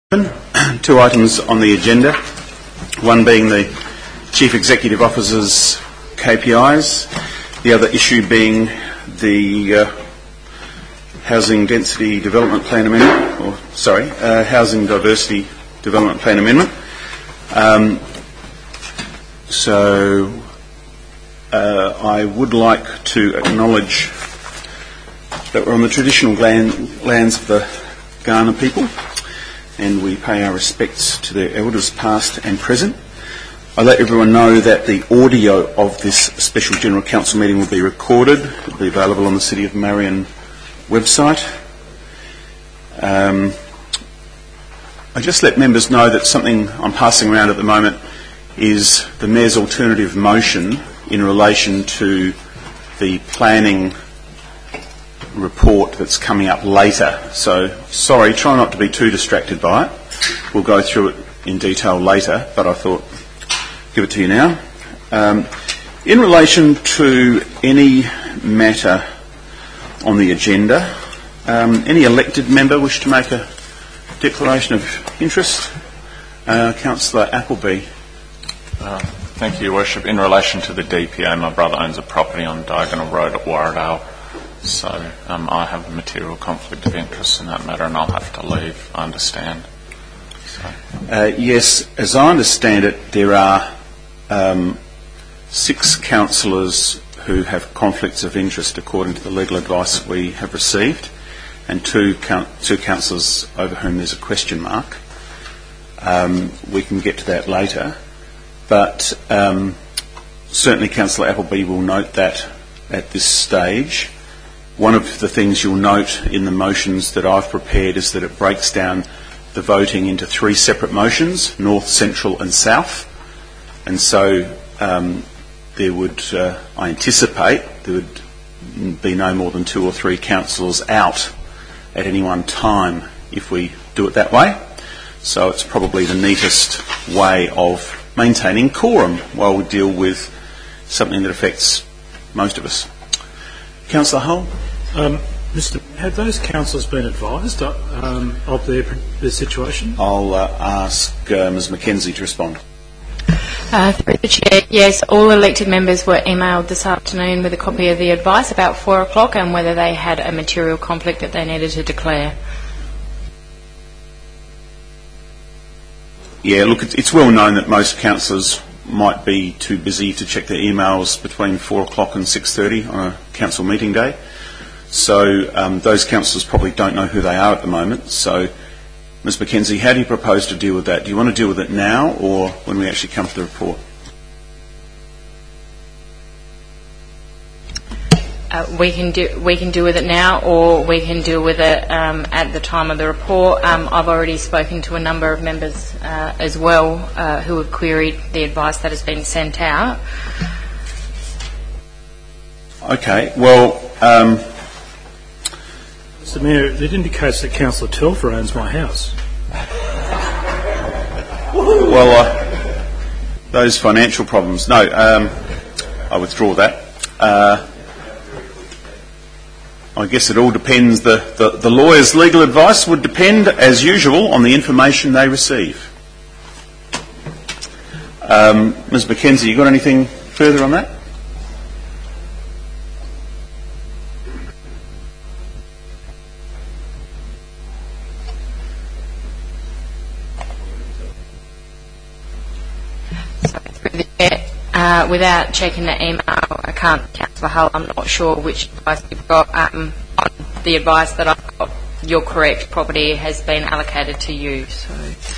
Two items on the agenda, one being the Chief Executive Officer's KPIs, the other issue being the Housing Density Development Plan Amendment, Housing Diversity Development Plan Amendment. I would like to acknowledge that we're on the traditional lands of the Kaurna people, and we pay our respects to their elders past and present. I let everyone know that the audio of this special General Council meeting will be recorded. It will be available on the City of Marion website. I just let members know that something I'm passing around at the moment is the Mayor's alternative motion in relation to the planning report that's coming up later. So, sorry, try not to be too distracted by it. We'll go through it in detail later, but I thought give it to you now. In relation to any matter on the agenda, any elected member wish to make a declaration of interest? Councillor Appleby. Thank you, Your Worship. In relation to the DPO, my brother owns a property on Diagonal Road at Warradale. So I have a material conflict of interest in that matter, and I'll have to leave, I understand. Yes, as I understand it, there are 6 councillors who have conflicts of interest according to the legal advice we have received, and two councillors over whom there's a question mark. We can get to that later, but certainly Councillor Appleby will note that at this stage. One of the things you'll note in the motions that I've prepared is that it breaks down the voting into 3 separate motions, North, Central and South. And so there would, I anticipate, there would be no more than 2 or 3 councillors out at any one time if we do it that way. So it's probably the neatest way of maintaining quorum while we deal with something that affects most of us. Councillor Hull? Have those councillors been advised of their situation? I'll ask Ms Mackenzie to respond. Through the Chair, yes, all elected members were emailed this afternoon with a copy of the advice about 4 o'clock and whether they had a material conflict that they needed to declare. Yeah, look, it's well known that most councillors might be too busy to check their emails between 4 o'clock and 6:30 on a council meeting day. So those councillors probably don't know who they are at the moment. So, Ms Mackenzie, how do you propose to deal with that? Do you want to deal with it now or when we actually come to the report? We can deal with it now, or we can deal with it at the time of the report. I've already spoken to a number of members as well who have queried the advice that has been sent out. Okay, well... Mr Mayor, it indicates that Councillor Telfer owns my house. Well, those financial problems... No, I withdraw that. I guess it all depends, the lawyer's legal advice would depend, as usual, on the information they receive. Ms Mackenzie, you got anything further on that? Without checking the email, I can't, Councillor Hull, I'm not sure which advice you've got. On the advice that I've got, you're correct, property has been allocated to you. So.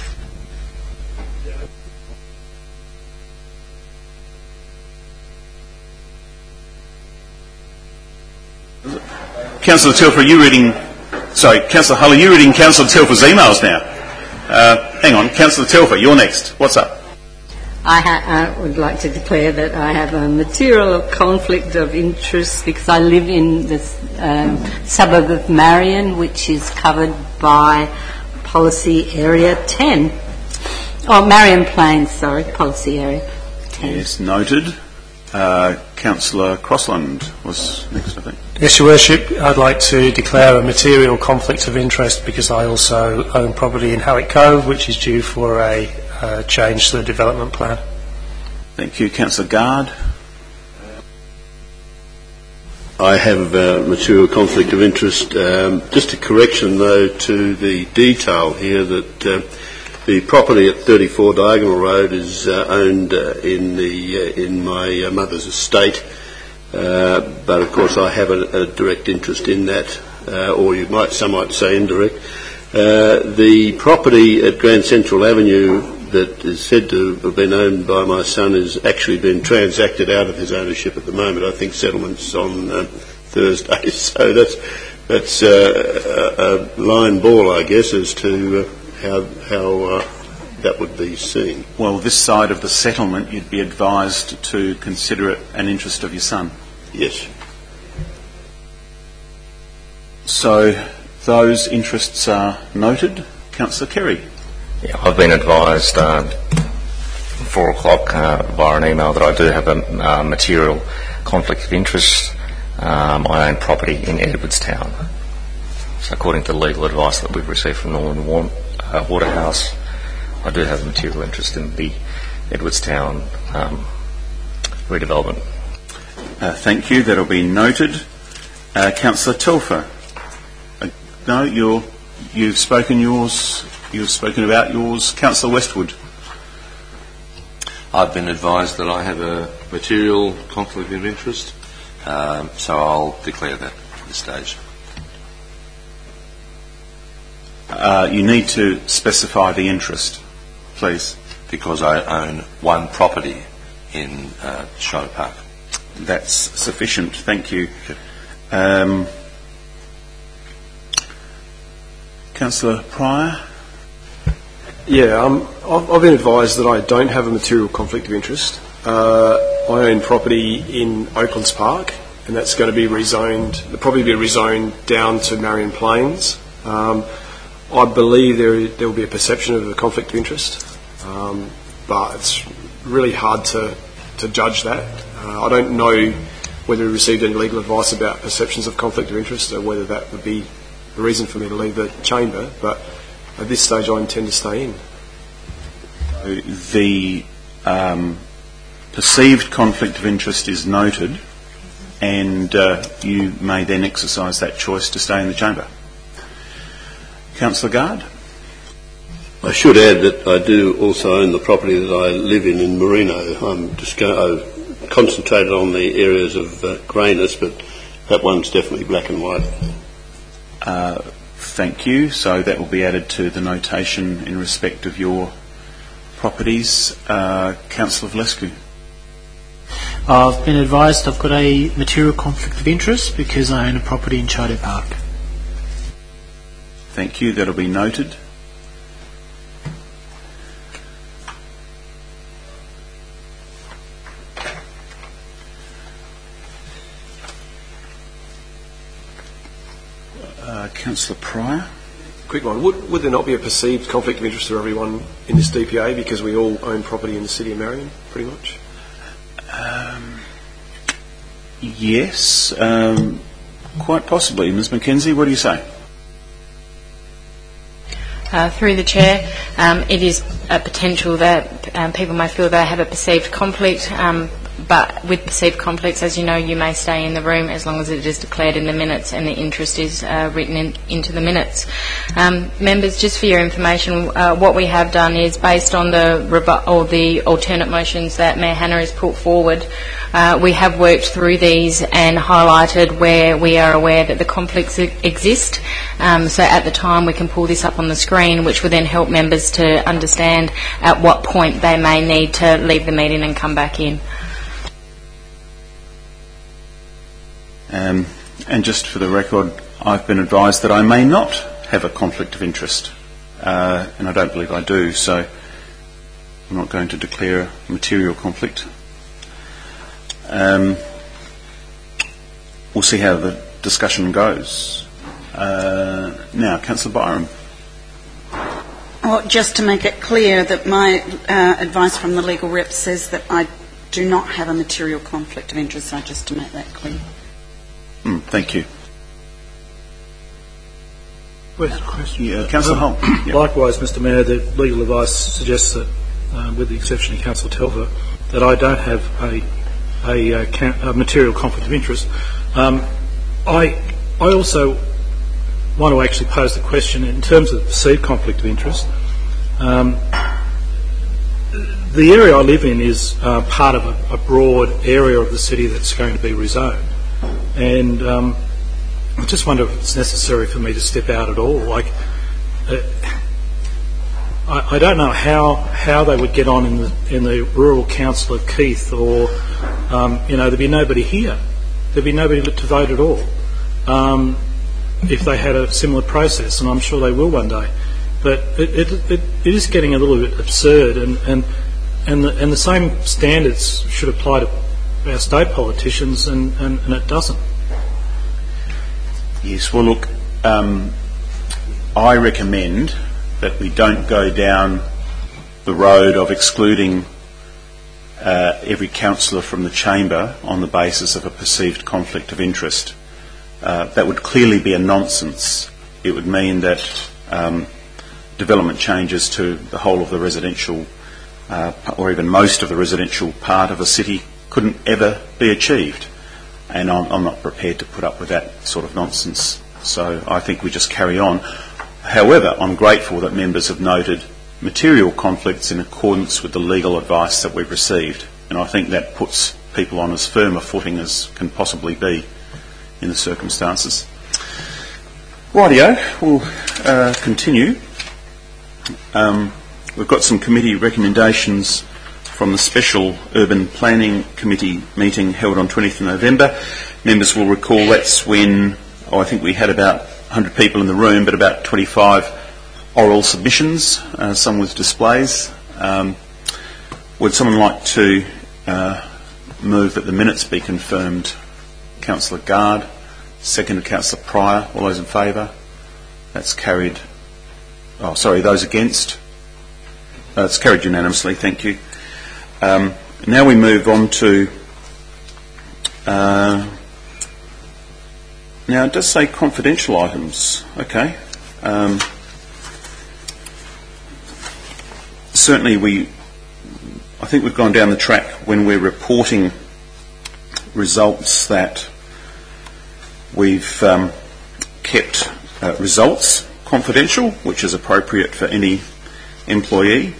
Councillor Telfer, are you reading... Sorry, Councillor Hull, are you reading Councillor Telfer's emails now? Hang on, Councillor Telfer, you're next. What's up? I would like to declare that I have a material conflict of interest because I live in the suburb of Marion, which is covered by Policy Area 10. Oh, Marion Plains, sorry, Policy Area 10. Yes, noted. Councillor Crossland was next, I think. Yes, Your Worship, I'd like to declare a material conflict of interest because I also own property in Howick Cove, which is due for a change to the development plan. Thank you. Councillor Guard. I have a material conflict of interest. Just a correction, though, to the detail here that the property at 34 Diagonal Road is owned in my mother's estate, but of course I have a direct interest in that, or some might say indirect. The property at Grand Central Avenue that is said to have been owned by my son is actually been transacted out of his ownership at the moment. I think settlement's on Thursday, so that's a line ball, I guess, as to how that would be seen. Well, this side of the settlement, you'd be advised to consider it an interest of your son. Yes. So those interests are noted. Councillor Kerry. Yeah, I've been advised 4 o'clock via an email that I do have a material conflict of interest. I own property in Edwardstown. So according to the legal advice that we've received from Norman Waterhouse, I do have a material interest in the Edwardstown redevelopment. Thank you. That'll be noted. Councillor Telfer. No, you've spoken yours. You've spoken about yours. Councillor Westwood. I've been advised that I have a material conflict of interest, so I'll declare that at this stage. You need to specify the interest, please. Because I own one property in Shadow Park. That's sufficient. Thank you. Councillor Pryor. Yeah, I've been advised that I don't have a material conflict of interest. I own property in Oaklands Park, and that's going to be rezoned. It'll probably be rezoned down to Marion Plains. I believe there will be a perception of a conflict of interest, but it's really hard to judge that. I don't know whether we received any legal advice about perceptions of conflict of interest or whether that would be a reason for me to leave the chamber, but at this stage I intend to stay in. The perceived conflict of interest is noted, and you may then exercise that choice to stay in the chamber. Councillor Guard. I should add that I do also own the property that I live in Merino. I've concentrated on the areas of greyness, but that one's definitely black and white. Thank you. So that will be added to the notation in respect of your properties. Councillor Vlescu. I've been advised I've got a material conflict of interest because I own a property in Charter Park. Thank you. That'll be noted. Councillor Pryor. Quick one. Would there not be a perceived conflict of interest for everyone in this DPA because we all own property in the city of Marion, pretty much? Yes, quite possibly. Ms McKenzie, what do you say? Through the Chair, it is a potential that people may feel they have a perceived conflict, but with perceived conflicts, as you know, you may stay in the room as long as it is declared in the minutes and the interest is written into the minutes. Members, just for your information, what we have done is based on the alternate motions that Mayor Hanna has put forward, we have worked through these and highlighted where we are aware that the conflicts exist. So at the time we can pull this up on the screen, which will then help members to understand at what point they may need to leave the meeting and come back in. And just for the record, I've been advised that I may not have a conflict of interest, and I don't believe I do, so I'm not going to declare a material conflict. We'll see how the discussion goes. Now, Councillor Byram. Well, just to make it clear that my advice from the legal rep says that I do not have a material conflict of interest, so just to make that clear. Thank you. Question. Councillor Hull. Yep. Likewise, Mr Mayor, the legal advice suggests that, with the exception of Councillor Telfer, that I don't have a material conflict of interest. I also want to actually pose the question in terms of perceived conflict of interest. The area I live in is part of a broad area of the city that's going to be rezoned, and I just wonder if it's necessary for me to step out at all. I don't know how they would get on in the rural council of Keith, or there'd be nobody here. There'd be nobody to vote at all if they had a similar process, and I'm sure they will one day. But it is getting a little bit absurd, and the same standards should apply to our state politicians, and it doesn't. Yes, well look, I recommend that we don't go down the road of excluding every councillor from the chamber on the basis of a perceived conflict of interest. That would clearly be a nonsense. It would mean that development changes to the whole of the residential or even most of the residential part of a city couldn't ever be achieved. And I'm not prepared to put up with that sort of nonsense. So I think we just carry on. However, I'm grateful that members have noted material conflicts in accordance with the legal advice that we've received. And I think that puts people on as firm a footing as can possibly be in the circumstances. Rightio, we'll continue. We've got some committee recommendations from the Special Urban Planning Committee meeting held on 20th of November. Members will recall that's when, I think we had about 100 people in the room, but about 25 oral submissions, some with displays. Would someone like to move that the minutes be confirmed? Councillor Gard, seconded Councillor Pryor. All those in favour? That's carried. Oh, sorry, those against? It's carried unanimously, thank you. Now we move on to, now it does say confidential items, okay. Certainly I think we've gone down the track when we're reporting results that we've kept results confidential, which is appropriate for any employee.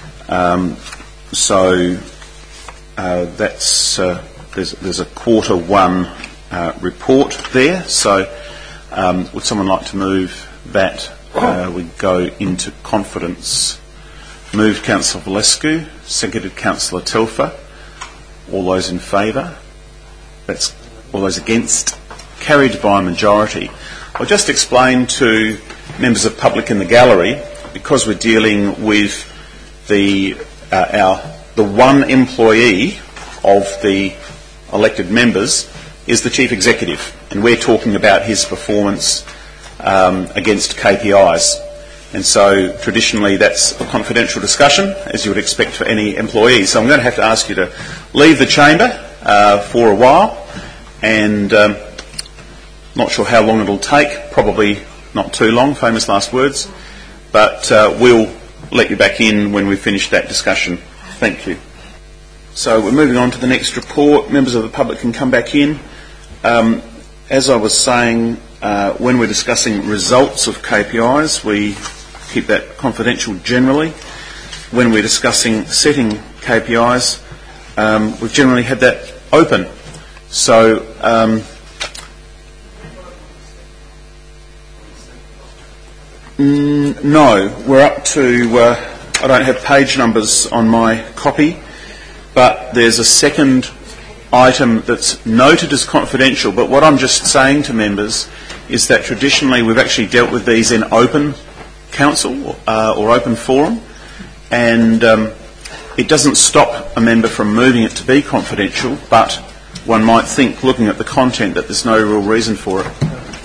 So that's there's a quarter one report there. So would someone like to move that we go into confidence? Moved Councillor Valescu, seconded Councillor Telfer. All those in favour? That's all those against? Carried by a majority. I'll just explain to members of the public in the gallery, because we're dealing with the one employee of the elected members is the Chief Executive, and we're talking about his performance against KPIs. And so traditionally that's a confidential discussion, as you would expect for any employee. So I'm going to have to ask you to leave the chamber for a while, and not sure how long it'll take, probably not too long, famous last words, but we'll let you back in when we finish that discussion. Thank you. So we're moving on to the next report. Members of the public can come back in. As I was saying, when we're discussing results of KPIs, we keep that confidential generally. When we're discussing setting KPIs, we've generally had that open. So no, we're up to, I don't have page numbers on my copy, but there's a second item that's noted as confidential. But what I'm just saying to members is that traditionally we've actually dealt with these in open council or open forum, and it doesn't stop a member from moving it to be confidential, but one might think, looking at the content, that there's no real reason for it.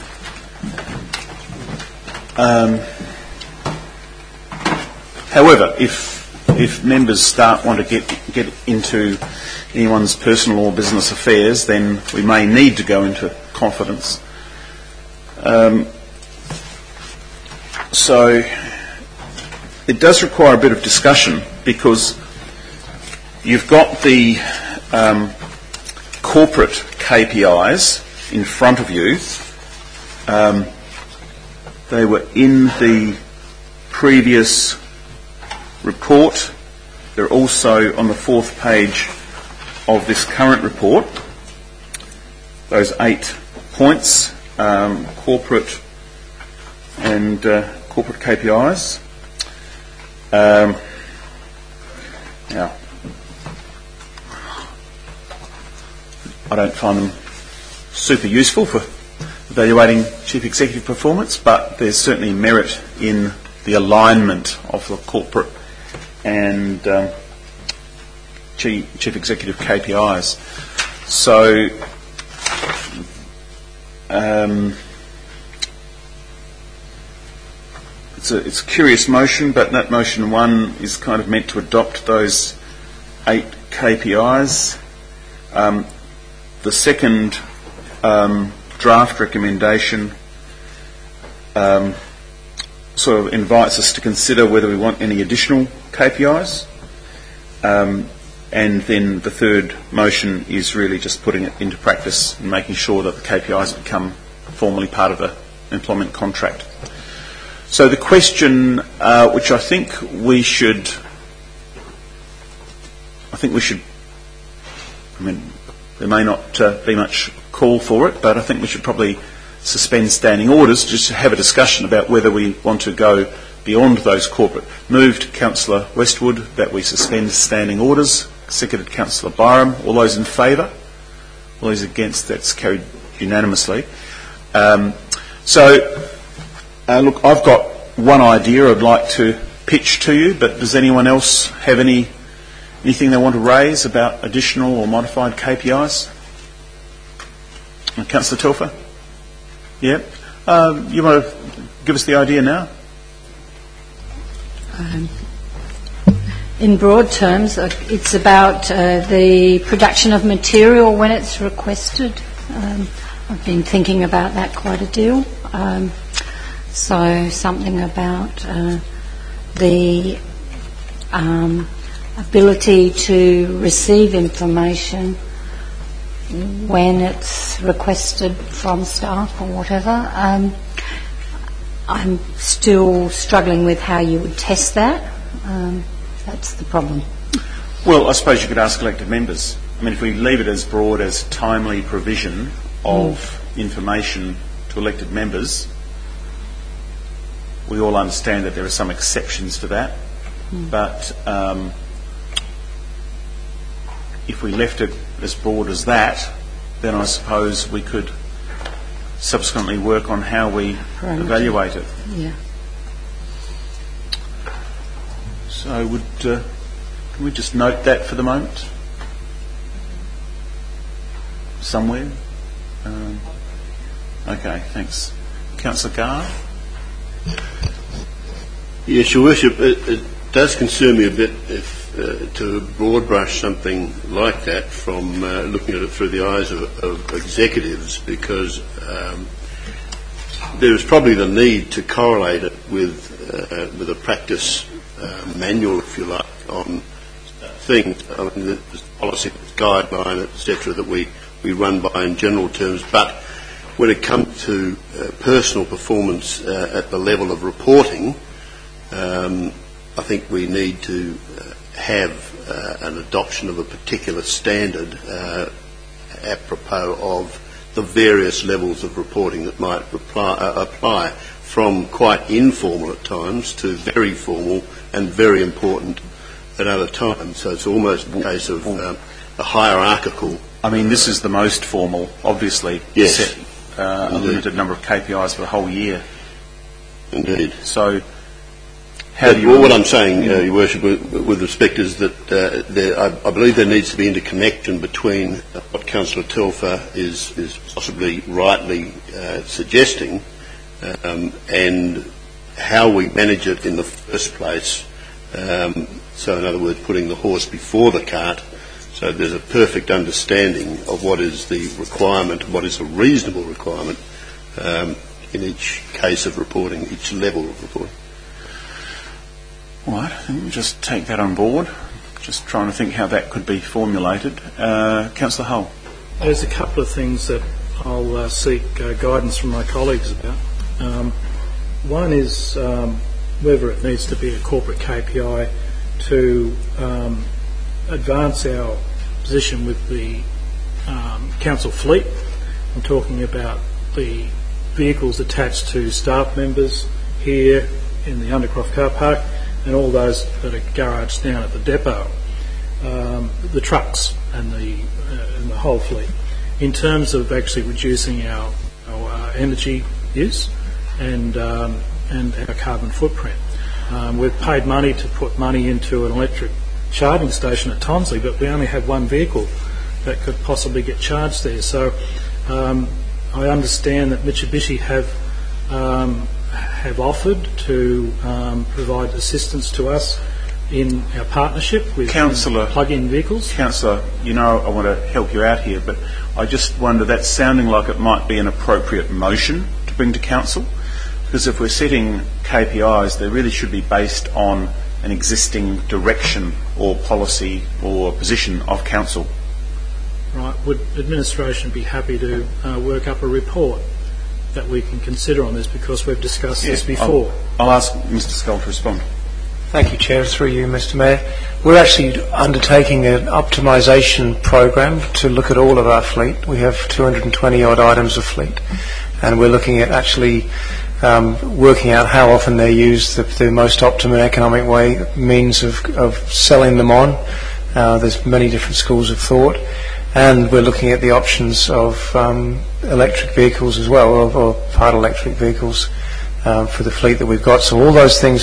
However, if members want to get into anyone's personal or business affairs, then we may need to go into confidence. So it does require a bit of discussion, because you've got the corporate KPIs in front of you. They were in the previous report. They're also on the 4th page of this current report. Those 8 points, corporate and corporate KPIs. Now, I don't find them super useful for evaluating chief executive performance, but there's certainly merit in the alignment of the corporate and chief executive KPIs. So it's a curious motion, but that motion 1 is kind of meant to adopt those 8 KPIs. The second draft recommendation sort of invites us to consider whether we want any additional KPIs. And then the third motion is really just putting it into practice and making sure that the KPIs become formally part of the employment contract. So the question, which I think we should, I mean, there may not be much call for it, but I think we should probably suspend standing orders just to have a discussion about whether we want to go beyond those corporate. Moved Councillor Westwood that we suspend standing orders. Seconded Councillor Byram. All those in favour? All those against? That's carried unanimously. Look, I've got one idea I'd like to pitch to you, but does anyone else have anything they want to raise about additional or modified KPIs? Councillor Telfer? Yeah? You want to give us the idea now? In broad terms, it's about the production of material when it's requested. I've been thinking about that quite a deal. So something about the ability to receive information when it's requested from staff or whatever. I'm still struggling with how you would test that. That's the problem. Well, I suppose you could ask elected members. I mean, if we leave it as broad as timely provision of information to elected members, we all understand that there are some exceptions to that. But if we left it as broad as that, then I suppose we could subsequently work on how we evaluate it. Yeah. So can we just note that for the moment? Somewhere? Okay, thanks. Councillor Garr? Yes, Your Worship, it does concern me a bit if to broad brush something like that from looking at it through the eyes of executives, because there is probably the need to correlate it with a practice manual, if you like, on things. I mean, there's policy, guideline, etc., that we run by in general terms, but when it comes to personal performance at the level of reporting, I think we need to have an adoption of a particular standard apropos of the various levels of reporting that might apply, from quite informal at times to very formal and very important at other times. So it's almost a case of a hierarchical. I mean, this is the most formal, obviously. Yes. Set a limited number of KPIs for the whole year. Indeed. So, how do you... Well, what I'm saying, Your Worship, with respect is that I believe there needs to be interconnection between what Councillor Telfer is possibly rightly suggesting and how we manage it in the first place. So, in other words, putting the horse before the cart, So there's a perfect understanding of what is the requirement, what is a reasonable requirement in each case of reporting, each level of reporting. All right, I think we'll just take that on board. Just trying to think how that could be formulated. Councillor Hull. There's a couple of things that I'll seek guidance from my colleagues about. One is whether it needs to be a corporate KPI to advance our position with the council fleet. I'm talking about the vehicles attached to staff members here in the Undercroft car park and all those that are garaged down at the depot, the trucks and the whole fleet, in terms of actually reducing our energy use and our carbon footprint. We've paid money to put money into an electric charging station at Tonsley, but we only have one vehicle that could possibly get charged there. So I understand that Mitsubishi have offered to provide assistance to us in our partnership with plug-in vehicles. Councillor, you know I want to help you out here, but I just wonder, that's sounding like it might be an appropriate motion to bring to council, because if we're setting KPIs, they really should be based on an existing direction or policy or position of council. Right. Would administration be happy to work up a report that we can consider on this, because we've discussed this before? I'll ask Mr. Scull to respond. Thank you, Chair. Through you, Mr. Mayor. We're actually undertaking an optimisation program to look at all of our fleet. We have 220 odd items of fleet, and we're looking at actually working out how often they're used, the most optimum economic means of selling them on. There's many different schools of thought, and we're looking at the options of electric vehicles as well, or part electric vehicles for the fleet that we've got. So all those things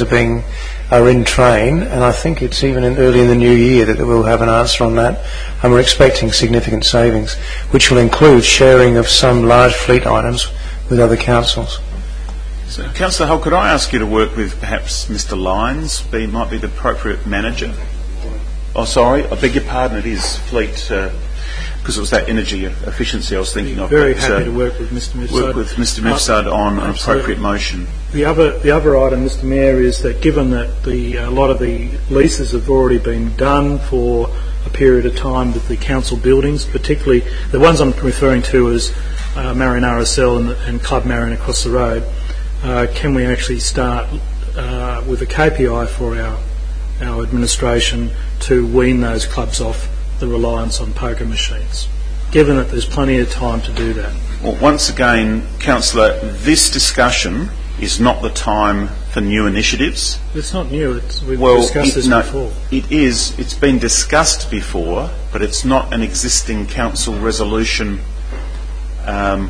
are in train, and I think it's even early in the new year that we'll have an answer on that, and we're expecting significant savings, which will include sharing of some large fleet items with other councils. So, Councillor Hull, could I ask you to work with perhaps Mr. Lyons, might be the appropriate manager? Oh, sorry, I beg your pardon, it is fleet, because it was that energy efficiency I was thinking of. Very happy to work with Mr. Mifsud. Work with Mr. Mifsud on an appropriate motion. The other item, Mr. Mayor, is that given that a lot of the leases have already been done for a period of time with the council buildings, particularly the ones I'm referring to as Marion RSL and Club Marion across the road, can we actually start with a KPI for our administration to wean those clubs off the reliance on poker machines, given that there's plenty of time to do that? Well, once again, Councillor, this discussion is not the time for new initiatives. It's not new. We've discussed this before. It is. It's been discussed before, but it's not an existing council resolution. I'm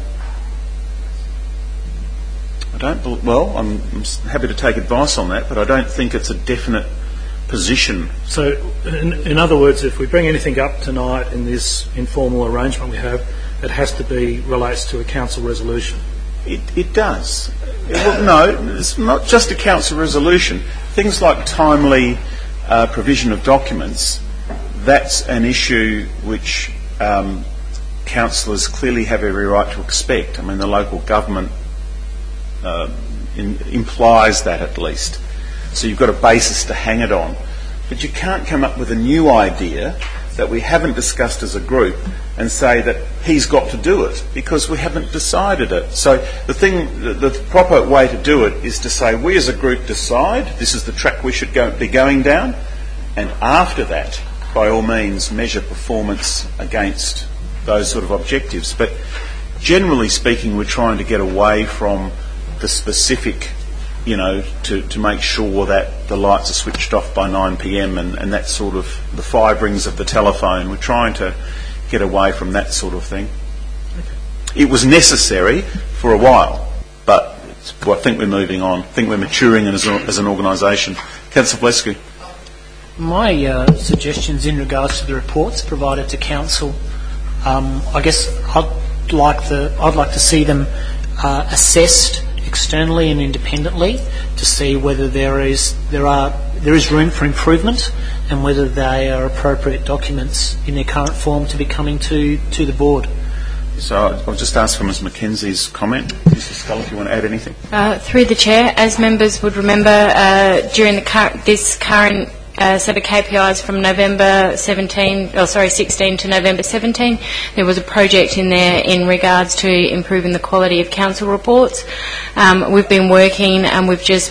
happy to take advice on that, but I don't think it's a definite position. So, in other words, if we bring anything up tonight in this informal arrangement we have, it has to relates to a council resolution. It does. Well, no, it's not just a council resolution. Things like timely provision of documents, that's an issue which councillors clearly have every right to expect. I mean, the local government implies that at least. So you've got a basis to hang it on. But you can't come up with a new idea that we haven't discussed as a group and say that he's got to do it, because we haven't decided it. So the proper way to do it is to say, we as a group decide this is the track we should be going down, and after that, by all means, measure performance against those sort of objectives. But generally speaking, we're trying to get away from the specific, to make sure that the lights are switched off by 9 p.m. and that sort of, the 5 rings of the telephone. We're trying to get away from that sort of thing. Okay. It was necessary for a while, but I think we're moving on. I think we're maturing as an organisation. Councillor Blescu. My suggestions in regards to the reports provided to council, I guess I'd like to see them assessed externally and independently to see whether there are there is room for improvement, and whether they are appropriate documents in their current form to be coming to the board. So I'll just ask for Ms Mackenzie's comment. Mr Scull, if you want to add anything. Through the Chair, as members would remember, during this current set of KPIs from November 16 to November 17, there was a project in there in regards to improving the quality of council reports. We've been working, and we've just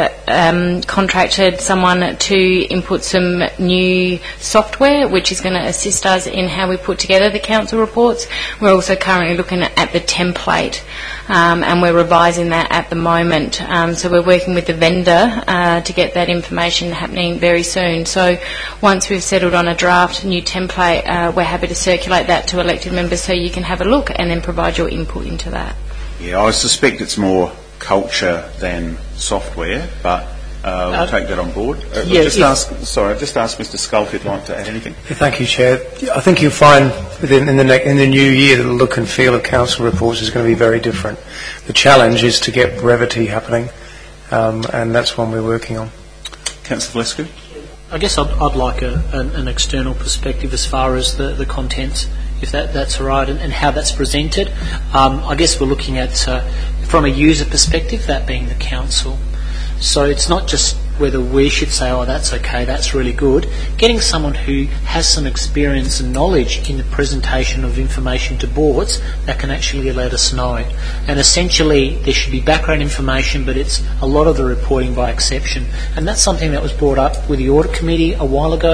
contracted someone to input some new software which is going to assist us in how we put together the council reports. We're also currently looking at the template, and we're revising that at the moment. So we're working with the vendor to get that information happening very soon. So once we've settled on a draft new template, we're happy to circulate that to elected members so you can have a look and then provide your input into that. Yeah, I suspect it's more culture than software, but we'll take that on board. Just ask Mr Scull if he'd like to add anything. Thank you, Chair. I think you'll find in the new year that the look and feel of council reports is going to be very different. The challenge is to get brevity happening, and that's one we're working on. Councillor Valescu? I guess I'd like an external perspective as far as the contents, if that's all right, and how that's presented. I guess we're looking at, from a user perspective, that being the council. So it's not just whether we should say, oh, that's okay, that's really good. Getting someone who has some experience and knowledge in the presentation of information to boards that can actually let us know. And essentially, there should be background information, but it's a lot of the reporting by exception. And that's something that was brought up with the Audit Committee a while ago,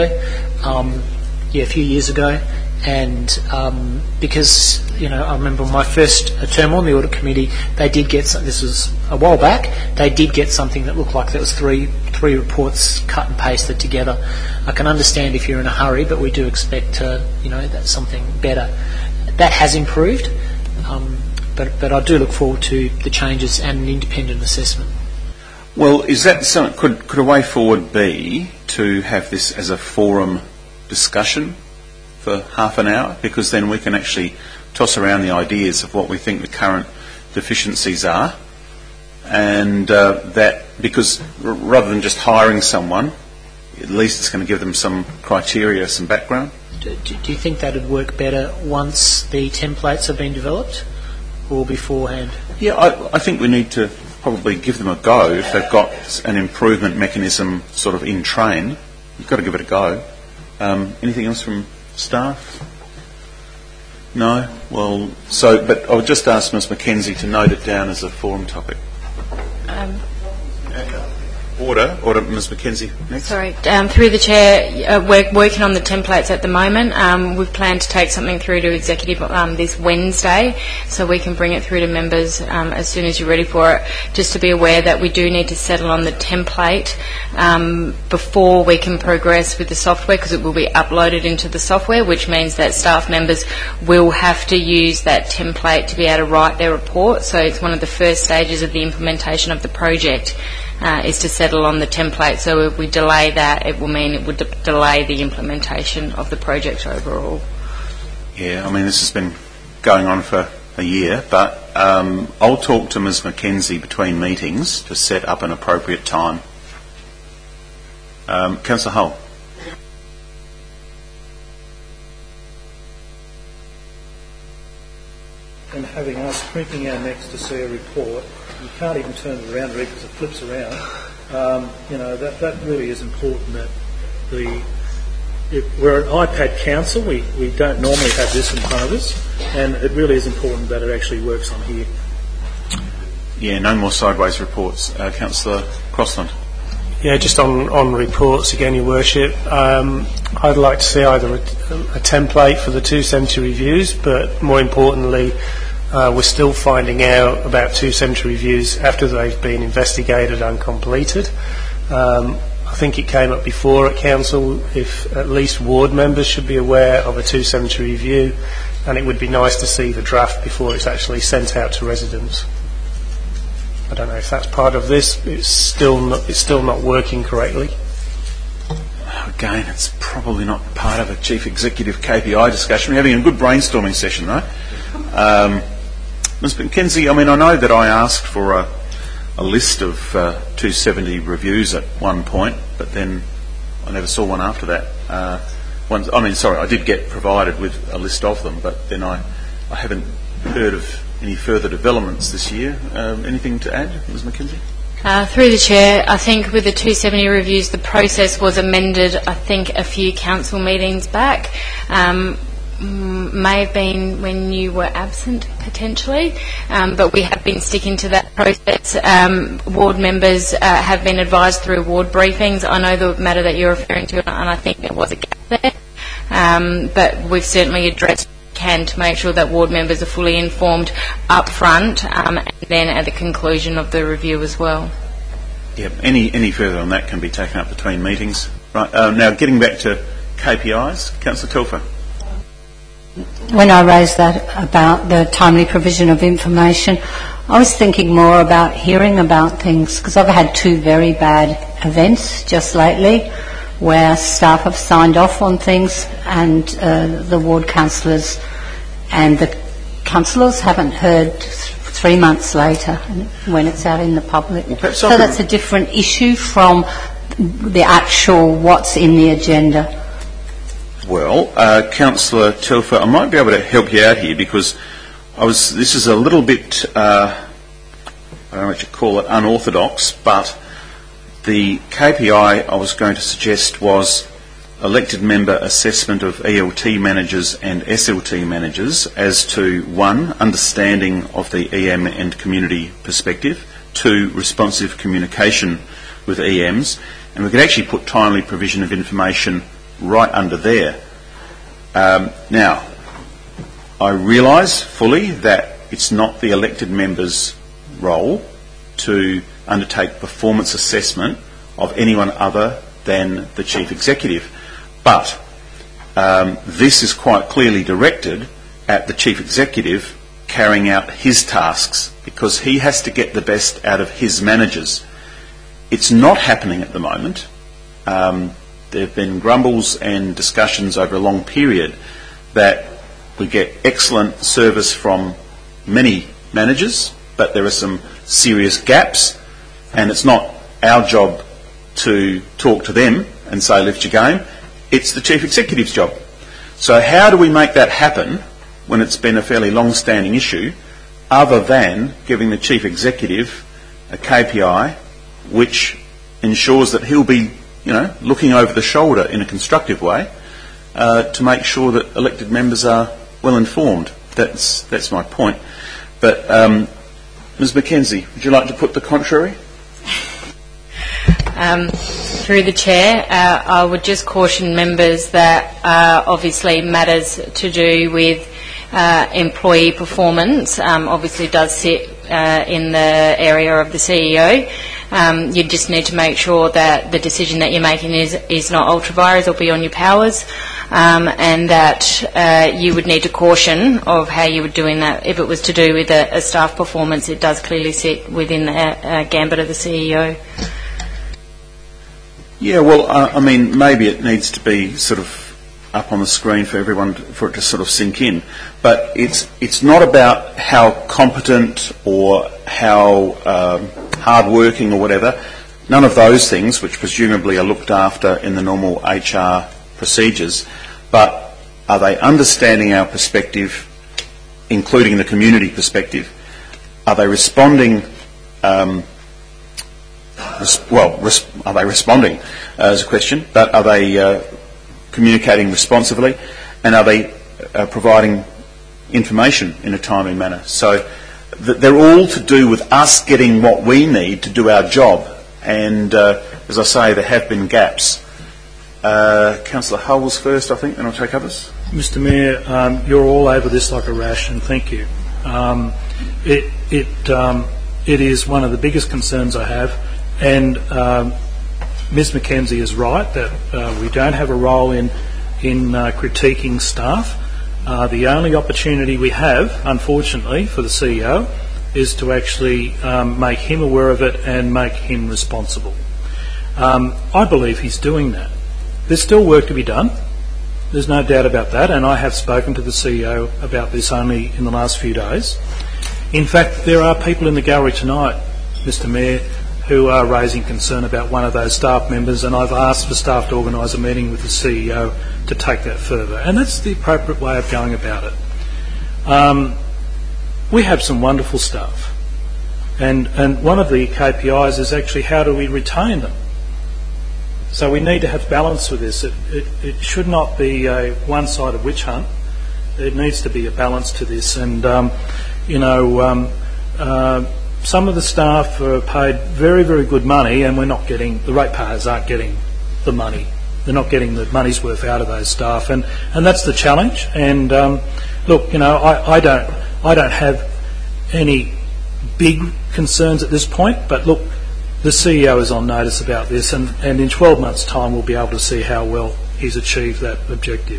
a few years ago. And because, I remember my first term on the Audit Committee, they did get, this was a while back, they did get something that looked like there was three reports cut and pasted together. I can understand if you're in a hurry, but we do expect, that's something better. That has improved, but I do look forward to the changes and an independent assessment. Well, is that something, could a way forward be to have this as a forum discussion for half an hour, because then we can actually toss around the ideas of what we think the current deficiencies are, and because rather than just hiring someone, at least it's going to give them some criteria, some background. Do you think that would work better once the templates have been developed, or beforehand? Yeah, I think we need to probably give them a go. If they've got an improvement mechanism sort of in train, you've got to give it a go. Anything else from staff? No? Well, but I'll just ask Ms Mackenzie to note it down as a forum topic. Order, Ms Mackenzie, next. Sorry, through the Chair, we're working on the templates at the moment. We've planned to take something through to Executive this Wednesday, so we can bring it through to members as soon as you're ready for it. Just to be aware that we do need to settle on the template before we can progress with the software, because it will be uploaded into the software, which means that staff members will have to use that template to be able to write their report. So it's one of the first stages of the implementation of the project. Is to settle on the template. So if we delay that, it will mean it would delay the implementation of the project overall. Yeah, I mean, this has been going on for a year, but I'll talk to Ms Mackenzie between meetings to set up an appropriate time. Councillor Hull. And having us printing our next to see a report, you can't even turn it around because it flips around. That really is important. That we're an iPad council. We don't normally have this in front of us, and it really is important that it actually works on here. Yeah, no more sideways reports. Councillor Crossland. Yeah, just on reports again, Your Worship. I'd like to see either a template for the 270 reviews, but more importantly, we're still finding out about 270 reviews after they've been investigated and completed. I think it came up before at Council if at least ward members should be aware of a 270 review, and it would be nice to see the draft before it's actually sent out to residents. I don't know if that's part of this. It's still not working correctly. Again, it's probably not part of a chief executive KPI discussion. We're having a good brainstorming session, though. Ms Mackenzie, I mean, I know that I asked for a list of 270 reviews at one point, but then I never saw one after that. I did get provided with a list of them, but then I haven't heard of any further developments this year. Anything to add, Ms McKenzie? Through the Chair, I think with the 270 reviews, the process was amended, I think, a few council meetings back. May have been when you were absent, potentially, but we have been sticking to that process. Ward members have been advised through ward briefings. I know the matter that you're referring to, and I think there was a gap there, but we've certainly addressed to make sure that ward members are fully informed up front and then at the conclusion of the review as well. Yeah, any further on that can be taken up between meetings. Right, now getting back to KPIs, Councillor Telfer. When I raised that about the timely provision of information, I was thinking more about hearing about things, because I've had 2 very bad events just lately where staff have signed off on things and the ward councillors and the councillors haven't heard 3 months later when it's out in the public. So that's a different issue from the actual what's in the agenda. Well, Councillor Telfer, I might be able to help you out here, because this is a little bit, I don't know what you call it, unorthodox, but the KPI I was going to suggest was elected member assessment of ELT managers and SLT managers as to 1, understanding of the EM and community perspective, 2, responsive communication with EMs, and we could actually put timely provision of information right under there. Now, I realise fully that it's not the elected member's role to undertake performance assessment of anyone other than the Chief Executive. But this is quite clearly directed at the Chief Executive carrying out his tasks, because he has to get the best out of his managers. It's not happening at the moment. There have been grumbles and discussions over a long period that we get excellent service from many managers, but there are some serious gaps, and it's not our job to talk to them and say lift your game. It's the Chief Executive's job. So how do we make that happen when it's been a fairly long-standing issue, other than giving the Chief Executive a KPI which ensures that he'll be, looking over the shoulder in a constructive way to make sure that elected members are well informed. That's my point. But Ms McKenzie, would you like to put the contrary? Through the Chair, I would just caution members that obviously matters to do with employee performance obviously does sit in the area of the CEO. You just need to make sure that the decision that you're making is not ultra-vires or beyond your powers, and that you would need to caution of how you were doing that. If it was to do with a staff performance, it does clearly sit within the gambit of the CEO. Yeah, well, maybe it needs to be sort of up on the screen for everyone, for it to sort of sink in. But it's not about how competent or how hard-working or whatever. None of those things, which presumably are looked after in the normal HR procedures. But are they understanding our perspective, including the community perspective? Are they responding? Are they responding as a question, but are they communicating responsively, and are they providing information in a timely manner? So they're all to do with us getting what we need to do our job, and as I say, there have been gaps. Councillor Hulls first, I think, then I'll take others. Mr Mayor, you're all over this like a rash, and thank you. It is one of the biggest concerns I have, and Ms McKenzie is right that we don't have a role in critiquing staff. The only opportunity we have, unfortunately, for the CEO is to actually make him aware of it and make him responsible. I believe he's doing that. There's still work to be done. There's no doubt about that, and I have spoken to the CEO about this only in the last few days. In fact, there are people in the gallery tonight Mr Mayor, who are raising concern about one of those staff members, and I've asked for staff to organise a meeting with the CEO to take that further. And that's the appropriate way of going about it. We have some wonderful staff, and one of the KPIs is actually how do we retain them. So we need to have balance with this. It should not be a one-sided witch hunt. There needs to be a balance to this, and some of the staff are paid very, very good money, and the ratepayers aren't getting the money. They're not getting the money's worth out of those staff, and that's the challenge. And look, I don't have any big concerns at this point, but look, the CEO is on notice about this, and in 12 months' time we'll be able to see how well he's achieved that objective.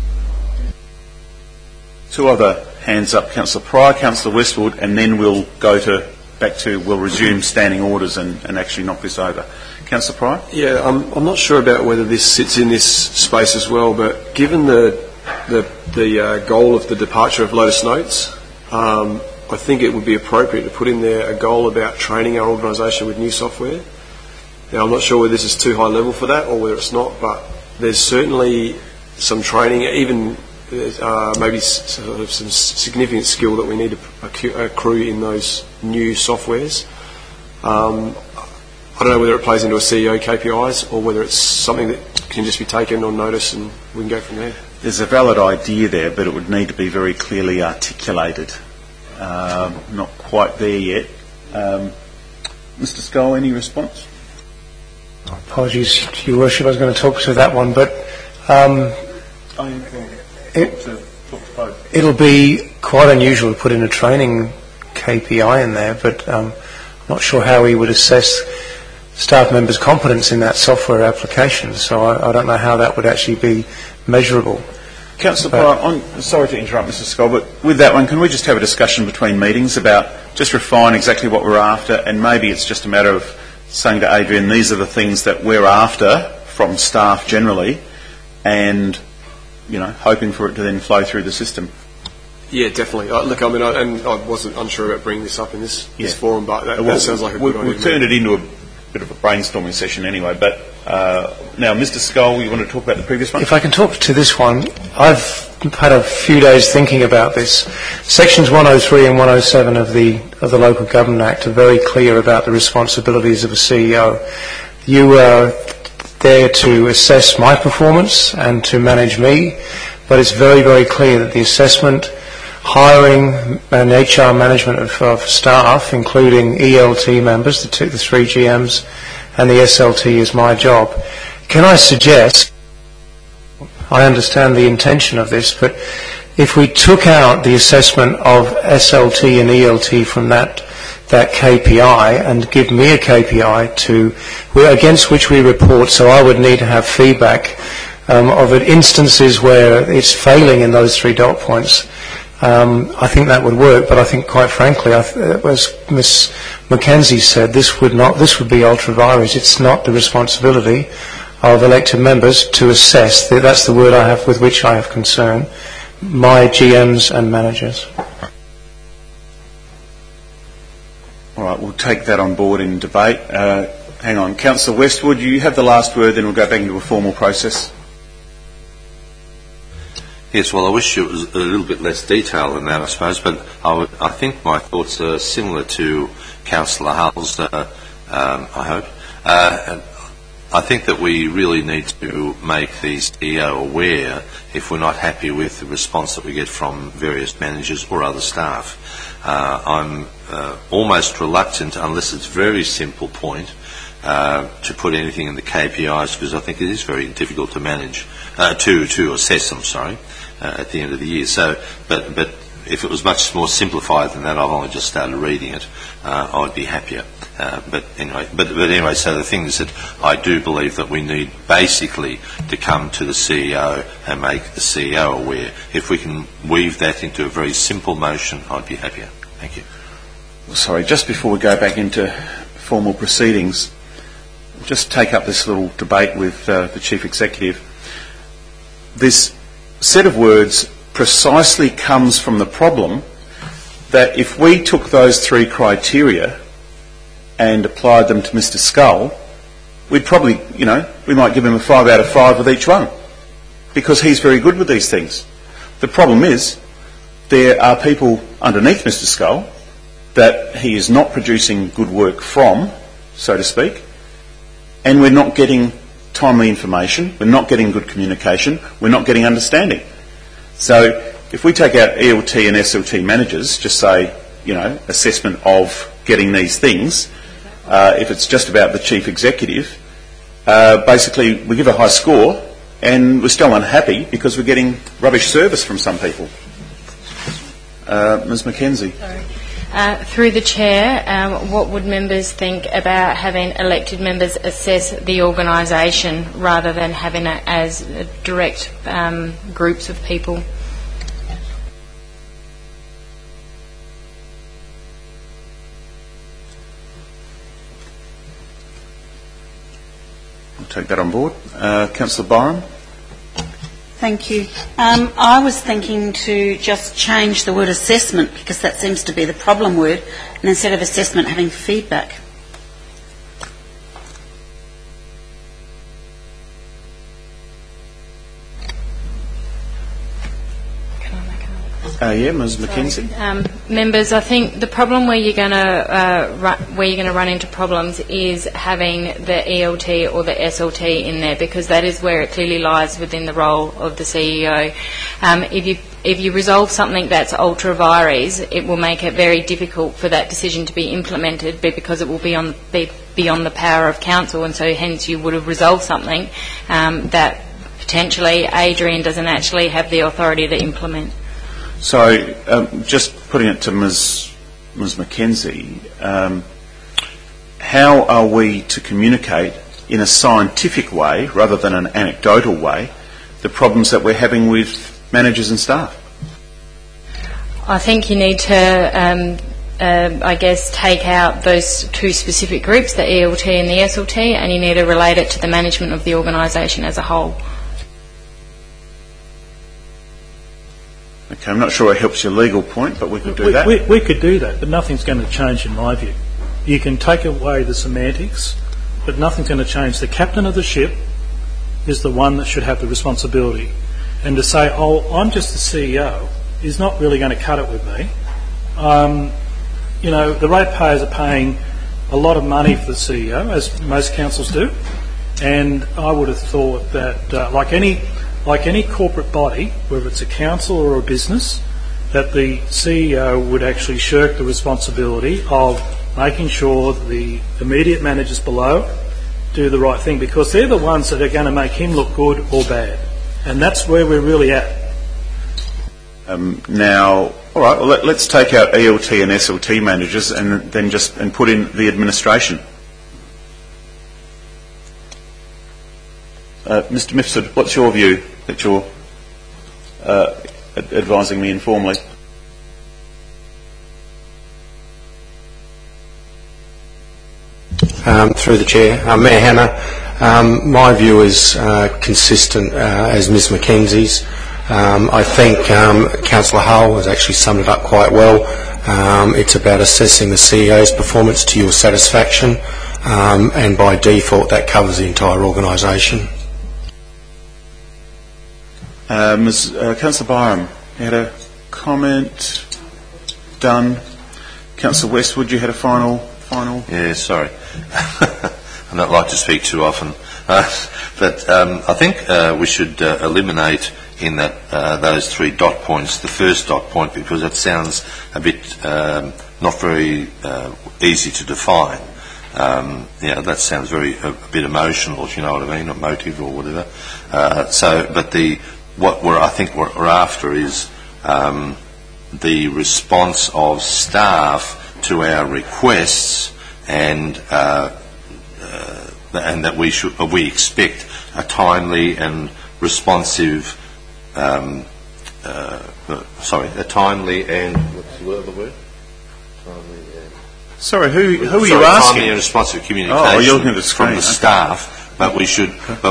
Two other hands up, Councillor Pryor, Councillor Westwood, and then we'll we'll resume standing orders and actually knock this over. Councillor Pryor? Yeah, I'm not sure about whether this sits in this space as well, but given the goal of the departure of Lotus Notes, I think it would be appropriate to put in there a goal about training our organisation with new software. Now, I'm not sure whether this is too high level for that or whether it's not, but there's certainly some training, even maybe sort of some significant skill that we need to accrue in those new softwares. I don't know whether it plays into a CEO KPIs or whether it's something that can just be taken on notice and we can go from there. There's a valid idea there, but it would need to be very clearly articulated. Not quite there yet. Mr Scull, any response? Apologies, Your Worship, I was going to talk to that one, but it'll be quite unusual to put in a training KPI in there, but I'm not sure how we would assess staff members' competence in that software application, so I don't know how that would actually be measurable. Councillor Pryor, I'm sorry to interrupt Mr Scull, but with that one, can we just have a discussion between meetings about just refine exactly what we're after, and maybe it's just a matter of saying to Adrian, these are the things that we're after from staff generally, and hoping for it to then flow through the system. Yeah, definitely. Look, I mean, I wasn't unsure about bringing this up in this forum, but that sounds like a good idea. We've turned it into a bit of a brainstorming session anyway, but now, Mr Scull, you want to talk about the previous one? If I can talk to this one, I've had a few days thinking about this. Sections 103 and 107 of the Local Government Act are very clear about the responsibilities of a CEO. You are there to assess my performance and to manage me, but it's very, very clear that the assessment, hiring and HR management of staff, including ELT members, the 3 GMs, and the SLT is my job. Can I suggest, I understand the intention of this, but if we took out the assessment of SLT and ELT from that KPI and give me a KPI against which we report, so I would need to have feedback of instances where it's failing in those 3 dot points. I think that would work, but I think, quite frankly, as Ms Mackenzie said, this would be ultra vires. It's not the responsibility of elected members to assess. That's the word I have with which I have concern. My GMs and managers. All right, we'll take that on board in debate. Hang on, Councillor Westwood, you have the last word, then we'll go back into a formal process. Yes, well, I wish it was a little bit less detail than that, I suppose, but I think my thoughts are similar to Councillor Hull's, I hope. I think that we really need to make the CEO aware if we're not happy with the response that we get from various managers or other staff. I'm almost reluctant, unless it's a very simple point, to put anything in the KPIs, because I think it is very difficult to manage, to assess them, at the end of the year. So, but if it was much more simplified than that, I've only just started reading it, I would be happier. But anyway, so the thing is that I do believe that we need basically to come to the CEO and make the CEO aware. If we can weave that into a very simple motion, I'd be happier. Thank you. Sorry, just before we go back into formal proceedings, just take up this little debate with the Chief Executive. This set of words precisely comes from the problem that if we took those 3 criteria and applied them to Mr. Scull, we'd probably, we might give him a 5 out of 5 with each one, because he's very good with these things. The problem is, there are people underneath Mr. Scull that he is not producing good work from, so to speak, and we're not getting timely information, we're not getting good communication, we're not getting understanding. So if we take out ELT and SLT managers, just say, assessment of getting these things, if it's just about the chief executive, basically we give a high score and we're still unhappy because we're getting rubbish service from some people. Ms. McKenzie. Sorry. Through the Chair, what would members think about having elected members assess the organisation rather than having it as direct groups of people? I'll take that on board. Councillor Byram. Thank you. I was thinking to just change the word assessment, because that seems to be the problem word, and instead of assessment, having feedback. Ms. McKenzie. Members, I think the problem where you're going to run into problems is having the ELT or the SLT in there, because that is where it clearly lies within the role of the CEO. If you resolve something that's ultra vires, it will make it very difficult for that decision to be implemented, because it will be beyond the power of council, and so hence you would have resolved something that potentially Adrian doesn't actually have the authority to implement. So, just putting it to Ms. McKenzie, how are we to communicate in a scientific way, rather than an anecdotal way, the problems that we're having with managers and staff? I think you need to, take out those two specific groups, the ELT and the SLT, and you need to relate it to the management of the organisation as a whole. Okay, I'm not sure it helps your legal point, but we could do that. We could do that, but nothing's going to change in my view. You can take away the semantics, but nothing's going to change. The captain of the ship is the one that should have the responsibility. And to say, I'm just the CEO, is not really going to cut it with me. The ratepayers are paying a lot of money for the CEO, as most councils do, and I would have thought that, like any corporate body, whether it's a council or a business, that the CEO would actually shirk the responsibility of making sure that the immediate managers below do the right thing, because they're the ones that are going to make him look good or bad. And that's where we're really at. Now, all right, well, let's take out ELT and SLT managers and then and put in the administration. Mr. Mifsud, what's your view that you're advising me informally? Through the Chair. Mayor Hammer, my view is consistent as Ms Mackenzie's. I think Councillor Hull has actually summed it up quite well. It's about assessing the CEO's performance to your satisfaction, and by default that covers the entire organisation. Councillor Byram, you had a comment? Done. Councillor Westwood, you had a final? Yeah, sorry. I don't like to speak too often. But I think we should eliminate in that those 3 dot points, the first dot point, because it sounds a bit not very easy to define. That sounds a bit emotional, if you know what I mean, emotive or whatever. But I think what we're after is the response of staff to our requests, and that we expect a timely and responsive. A timely and what's the other word? Sorry, who are you asking? Timely and responsive communication you're looking at the screen, from the staff, but we should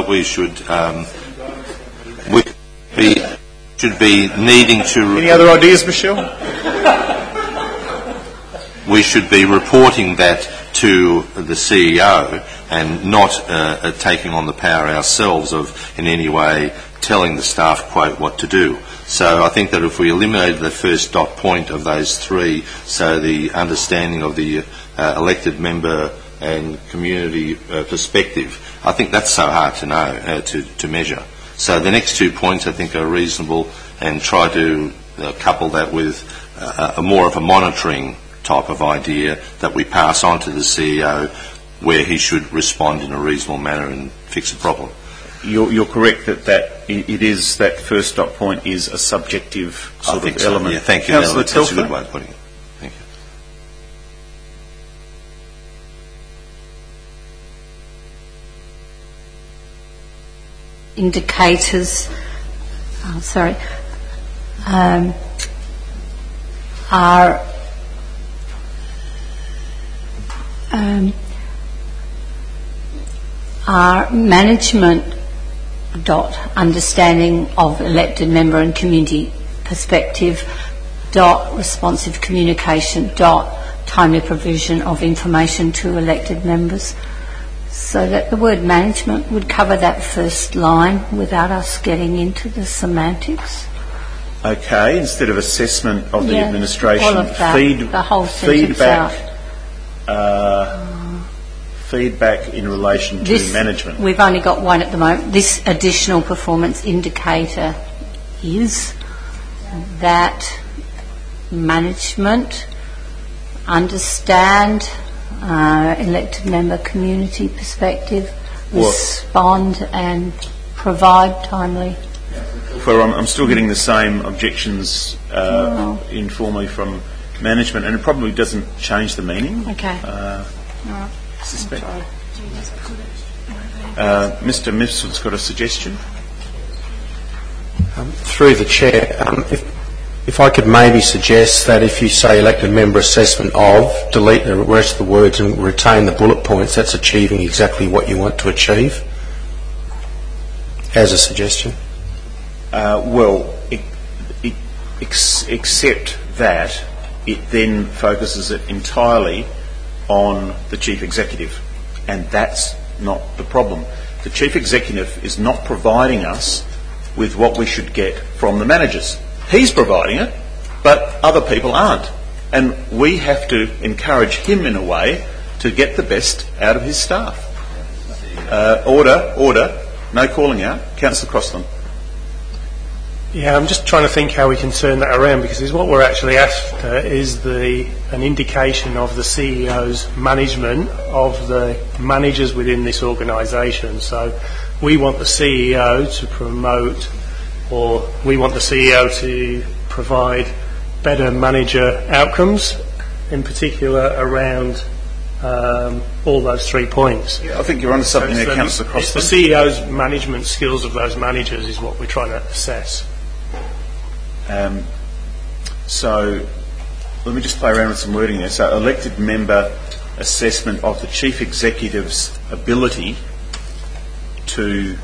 be needing to. Any other ideas, Michelle? We should be reporting that to the CEO and not taking on the power ourselves of in any way telling the staff, quote, what to do. So I think that if we eliminated the first dot point of those three, so the understanding of the elected member and community perspective, I think that's so hard to know, to measure. So the next 2 points I think are reasonable, and try to couple that with a more of a monitoring type of idea that we pass on to the CEO, where he should respond in a reasonable manner and fix the problem. You're correct that it is, that first dot point is a subjective sort of element. Yeah, thank you. Councillor That's a Telfer? good way of putting it. Thank you. Indicators, are management dot understanding of elected member and community perspective dot responsive communication dot timely provision of information to elected members, so that the word management would cover that first line without us getting into the semantics. Okay, instead of assessment of the administration, all of that, the whole feedback in relation to management. We've only got one at the moment. This additional performance indicator is that management understand elected member community perspective, respond and provide timely. Well, I'm still getting the same objections informally from management, and it probably doesn't change the meaning. Okay. Suspect. Mr. Mifsud's got a suggestion. Through the chair, if I could maybe suggest that if you say elected member assessment of, delete the rest of the words and retain the bullet points, that's achieving exactly what you want to achieve, as a suggestion. Except that it then focuses it entirely on the Chief Executive, and that's not the problem. The Chief Executive is not providing us with what we should get from the managers. He's providing it, but other people aren't, and we have to encourage him in a way to get the best out of his staff. Order, no calling out. Councillor Crossland. Yeah, I'm just trying to think how we can turn that around, because what we're actually after is an indication of the CEO's management of the managers within this organisation. So we want the CEO to promote, or we want the CEO to provide better manager outcomes, in particular around all those 3 points. Yeah, I think you're onto something there, Councillor Crossland. It's the CEO's management skills of those managers is what we're trying to assess. So let me just play around with some wording there. So elected member assessment of the Chief Executive's ability to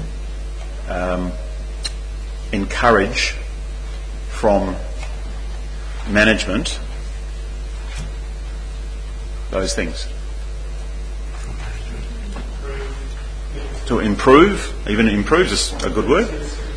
encourage from management those things. To improve, even improve is a good word.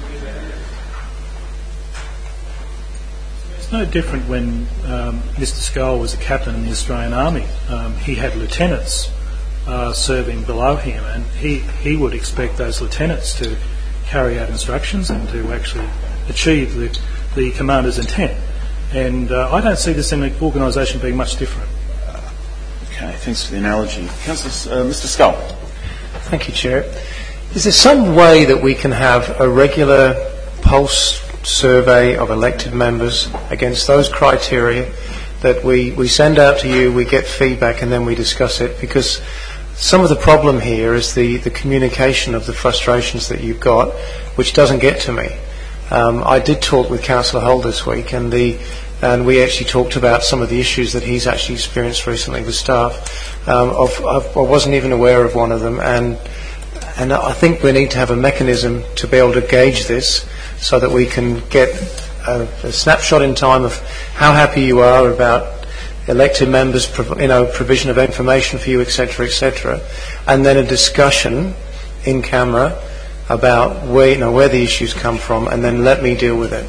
It's no different when Mr. Scull was a captain in the Australian Army. He had lieutenants serving below him, and he would expect those lieutenants to carry out instructions and to actually achieve the commander's intent. And I don't see this in an organisation being much different. Okay, thanks for the analogy. Councillor, Mr. Scull. Thank you, Chair. Is there some way that we can have a regular pulse survey of elected members against those criteria that we send out to you, we get feedback, and then we discuss it? Because some of the problem here is the communication of the frustrations that you've got, which doesn't get to me. I did talk with Councillor Hull this week, and we actually talked about some of the issues that he's actually experienced recently with staff. I wasn't even aware of one of them, and I think we need to have a mechanism to be able to gauge this, so that we can get a snapshot in time of how happy you are about elected members, provision of information for you, etc., etc., and then a discussion in camera about where the issues come from, and then let me deal with it.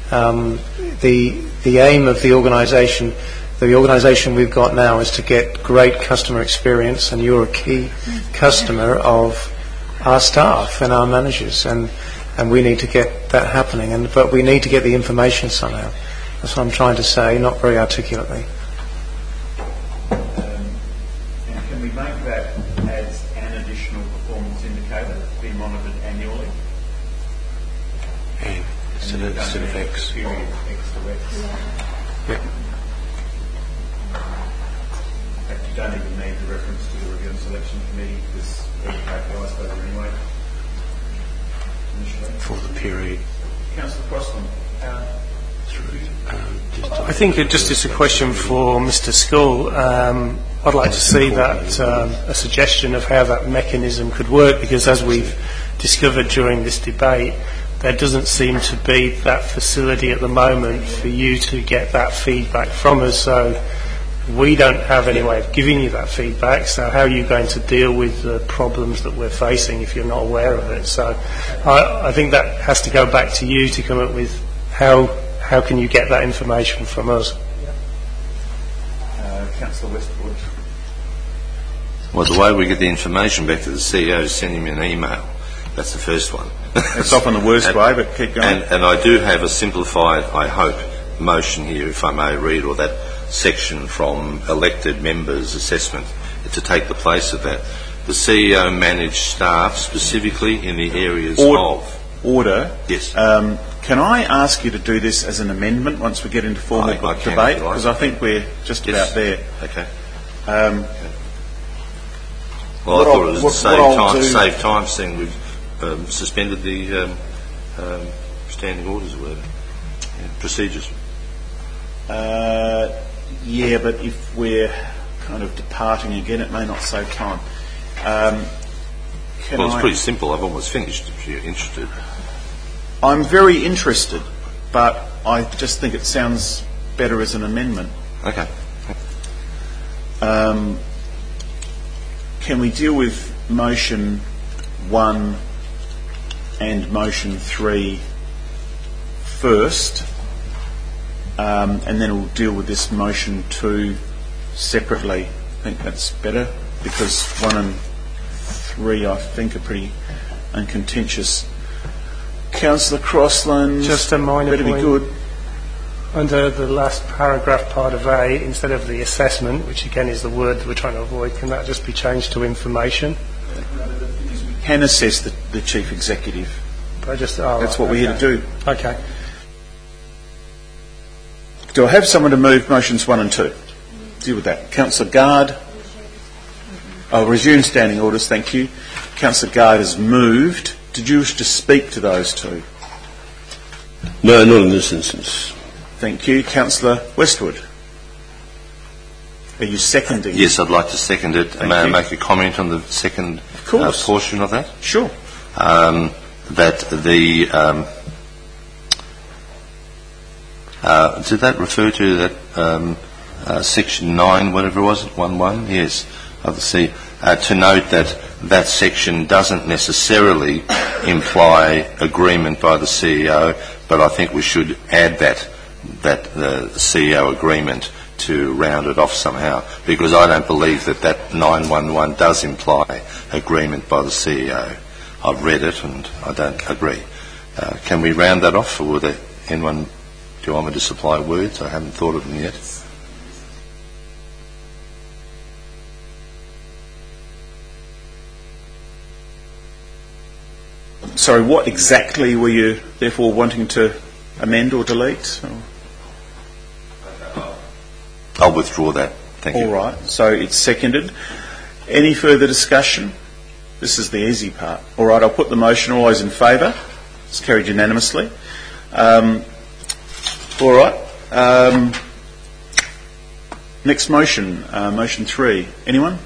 The aim of the organisation we've got now is to get great customer experience, and you're a key customer of our staff and our managers, and we need to get that happening. But we need to get the information somehow. That's what I'm trying to say, not very articulately. And can we make that as an additional performance indicator to be monitored annually? And instead of X. Period X to X. Yep. In fact, you don't even need the reference to the Review and Selection Committee because they're KPIs over anyway. Initially. For the period. Councillor Crossland. I think it just is a question for Mr. Skull. I'd like to see that a suggestion of how that mechanism could work, because as we've discovered during this debate, there doesn't seem to be that facility at the moment for you to get that feedback from us. So we don't have any way of giving you that feedback. So how are you going to deal with the problems that we're facing if you're not aware of it? So I think that has to go back to you to come up with how can you get that information from us? Councillor Westwood. Well, the way we get the information back to the CEO is send him an email. That's the first one. It's often the worst way, but keep going. And I do have a simplified, I hope, motion here, if I may read, or that section from elected members' assessment to take the place of that. The CEO managed staff specifically in the areas of... Order. Yes. Can I ask you to do this as an amendment once we get into formal debate? Because I think we're just about there. Okay. Well, I thought it was to save time, seeing we've suspended the standing orders or whatever. Procedures. Yeah, but if we're kind of departing again, it may not save time. It's pretty simple. I've almost finished, if you're interested. I'm very interested, but I just think it sounds better as an amendment. Okay. Can we deal with motion 1 and motion 3 first, and then we'll deal with this motion 2 separately? I think that's better, because 1 and 3 I think are pretty uncontentious. Councillor Crossland, just a minor better point. Be good. Under the last paragraph, part of A, instead of the assessment, which again is the word that we're trying to avoid, can that just be changed to information? Can assess the chief executive. That's what we're here to do. Okay. Do I have someone to move motions 1 and 2? Deal with that. Councillor Guard. Resume standing orders, thank you. Councillor Guard has moved. Did you wish to speak to those two? No, not in this instance. Thank you. Councillor Westwood. Are you seconding? Yes, I'd like to second it. May I make a comment on the second portion of that? Sure. That the... did that refer to that section 9, whatever it was, 1.1? Yes. Obviously, to note that section doesn't necessarily imply agreement by the CEO, but I think we should add that the CEO agreement to round it off somehow, because I don't believe that 911 does imply agreement by the CEO. I've read it and I don't agree. Can we round that off, or will anyone, do you want me to supply words? I haven't thought of them yet. Sorry, what exactly were you therefore wanting to amend or delete? I'll withdraw that. Thank you. All right, so it's seconded. Any further discussion? This is the easy part. All right, I'll put the motion. All those in favour? It's carried unanimously. All right. Next motion, motion 3. Anyone?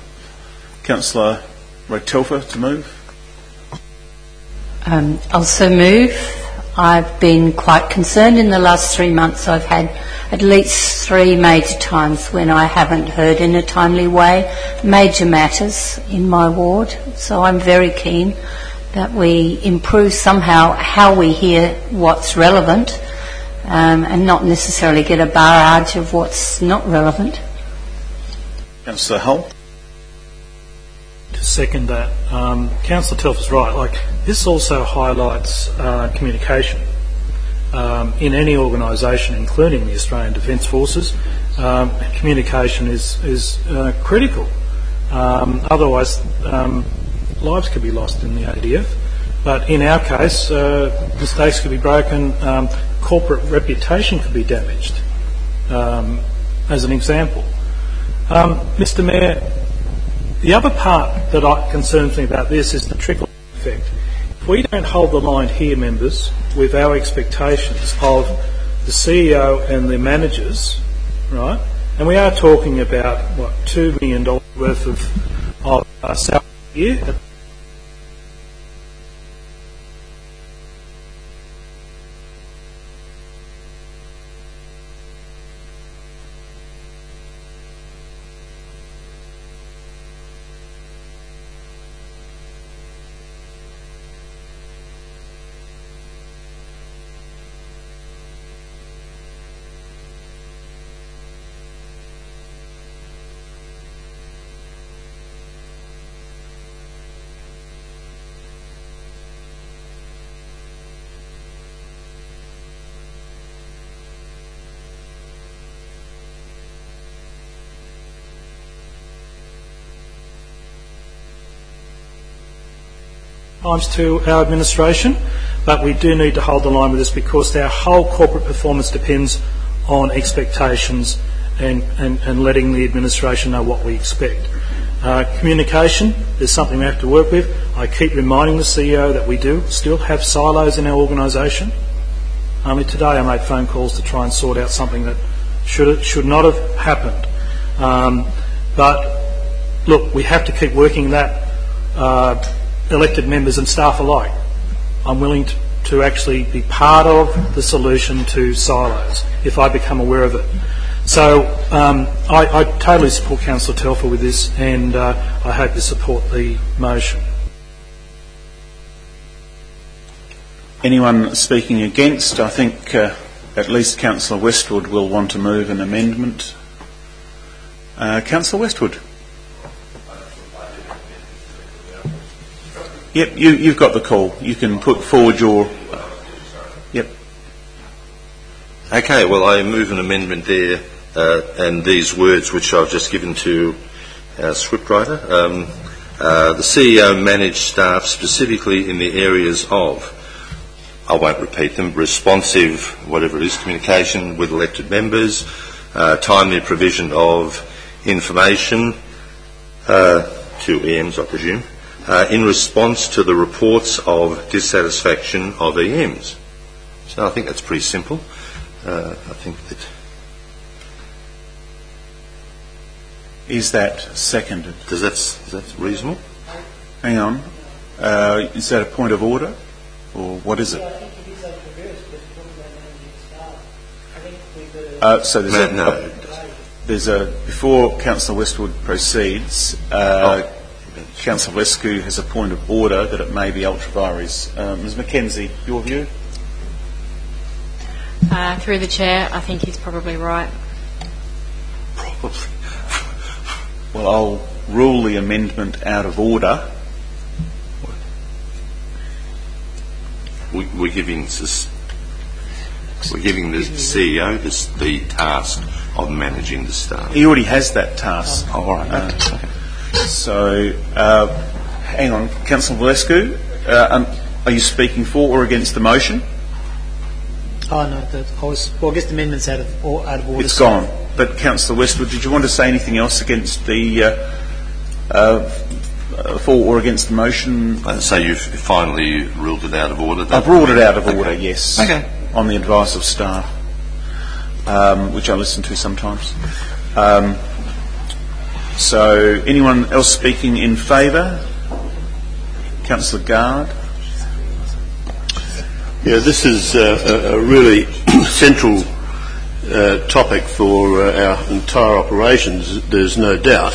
Councillor Rotelfer to move. Also move I've been quite concerned in the last 3 months. I've had at least 3 major times when I haven't heard in a timely way major matters in my ward. So I'm very keen that we improve somehow how we hear what's relevant and not necessarily get a barrage of what's not relevant. Councillor Hull. To second that, Councillor Telfer's right. Like, this also highlights communication in any organisation, including the Australian Defence Forces. Communication is critical. Otherwise, lives could be lost in the ADF. But in our case, mistakes could be broken. Corporate reputation could be damaged. As an example, Mr. Mayor. The other part that concerns me about this is the trickle effect. If we don't hold the line here, members, with our expectations of the CEO and the managers, right, and we are talking about, what, $2 million worth of salary a year. Times to our administration, but we do need to hold the line with this because our whole corporate performance depends on expectations and letting the administration know what we expect. Communication is something we have to work with. I keep reminding the CEO that we do still have silos in our organisation. Only today I made phone calls to try and sort out something that should not have happened. But look, we have to keep working that elected members and staff alike. I'm willing to actually be part of the solution to silos if I become aware of it. So I totally support Councillor Telfer with this, and I hope you support the motion. Anyone speaking against? I think at least Councillor Westwood will want to move an amendment. Councillor Westwood. Yep, you've got the call. You can put forward your... Yep. Okay, well, I move an amendment there, and these words which I've just given to our scriptwriter. The CEO managed staff specifically in the areas of, I won't repeat them, responsive, whatever it is, communication with elected members, timely provision of information to EMs, I presume, in response to the reports of dissatisfaction of EMs. So I think that's pretty simple. I think that... Is that seconded? Is that reasonable? Hang on. Is that a point of order? Or what is it? So there's a before Councillor Westwood proceeds, Councillor Lescu has a point of order that it may be ultra vires. Ms Mackenzie, your view? Through the chair, I think he's probably right. Probably. Well, I'll rule the amendment out of order. We're giving the CEO the task of managing the staff. He already has that task. Oh, all right. So, hang on, Councillor Valescu, are you speaking for or against the motion? Oh no, I guess the amendment's out of order. It's gone. But Councillor Westwood, did you want to say anything else against the for or against the motion? So you've finally ruled it out of order? I've ruled it out of order, yes. Okay. On the advice of staff, which I listen to sometimes. So, anyone else speaking in favour? Councillor Gard. Yeah, this is a really central topic for our entire operations, there's no doubt.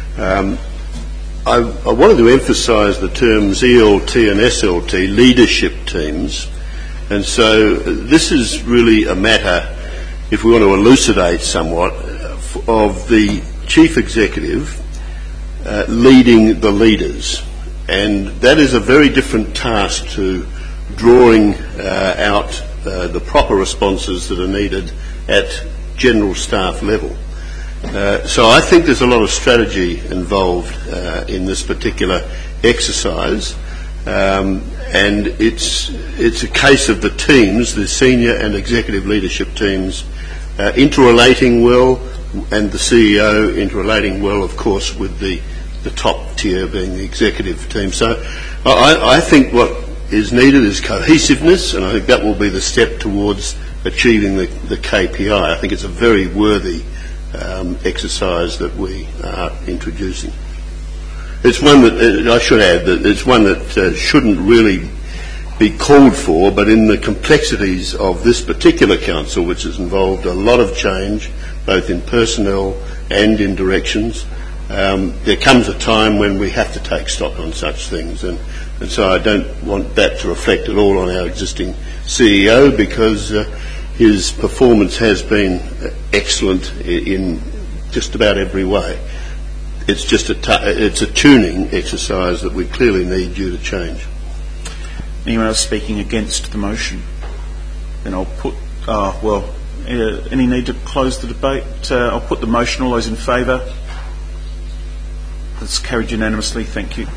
I wanted to emphasise the terms ELT and SLT, leadership teams, and so this is really a matter, if we want to elucidate somewhat, of the chief executive leading the leaders, and that is a very different task to drawing out the proper responses that are needed at general staff level. So I think there's a lot of strategy involved in this particular exercise, and it's a case of the teams, the senior and executive leadership teams, interrelating well, and the CEO interrelating well, of course, with the top tier being the executive team. So I think what is needed is cohesiveness, and I think that will be the step towards achieving the KPI. I think it's a very worthy exercise that we are introducing. It's one that, I should add, that it's one that shouldn't really be called for, but in the complexities of this particular council, which has involved a lot of change, both in personnel and in directions, there comes a time when we have to take stock on such things, and so I don't want that to reflect at all on our existing CEO, because his performance has been excellent in just about every way. It's just it's a tuning exercise that we clearly need you to change. Anyone else speaking against the motion? Then I'll put, any need to close the debate? I'll put the motion. All those in favour? That's carried unanimously. Thank you.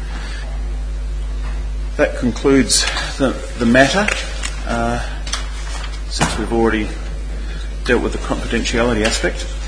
That concludes the matter. Since we've already dealt with the confidentiality aspect.